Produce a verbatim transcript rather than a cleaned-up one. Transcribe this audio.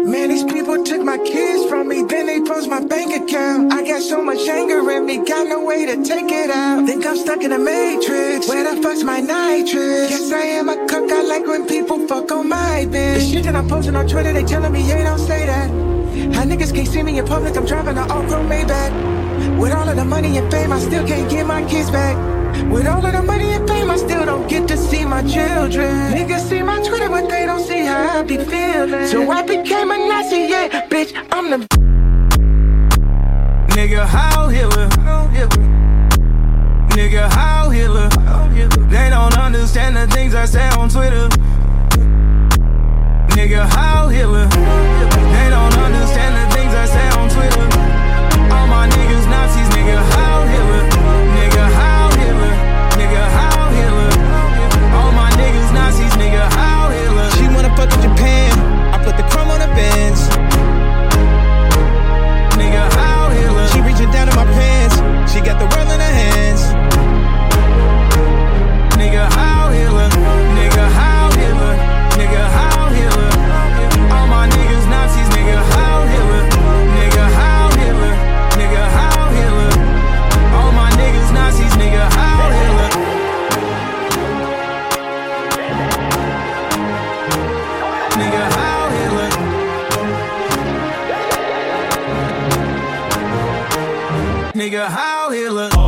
Man, these people took my kids from me, then they froze my bank account. I got so much anger in me, got no way to take it out. Think I'm stuck in a matrix, where the fuck's my nitrous? Guess I am a cook, I like when people fuck on my bitch. The shit that I'm posting on Twitter, they telling me, yeah, don't say that. How niggas can't see me in public, I'm driving an all-grown Maybach. With all of the money and fame, I still can't get my kids back. With all of the money and fame, I still don't get to see my children. Niggas see my Twitter, but they don't see how I be feeling. So I became a Nazi, yeah, bitch, I'm the nigga, how Hitler? Nigga, how Hitler? They don't understand the things I say on Twitter. Nigga, how Hitler? They don't understand the things I say on Twitter. All my niggas Nazis, nigga, how Hitler? Nigga, how Hitler? Nigga, how Hitler? All my niggas Nazis, nigga, how Hitler? She wanna fuck in Japan, I put the chrome on her Benz. Nigga, how Hitler? She reaching down in my pants, she got the world in her hands. Nigga, how Hitler? Nigga, how Hitler? Nigga, how Hitler? All my niggas Nazis, nigga, how Hitler? Nigga, how Hitler? Nigga, how Hitler? All my niggas Nazis, nigga, how Hitler? Nigga, how Hitler? Nigga, how Hitler?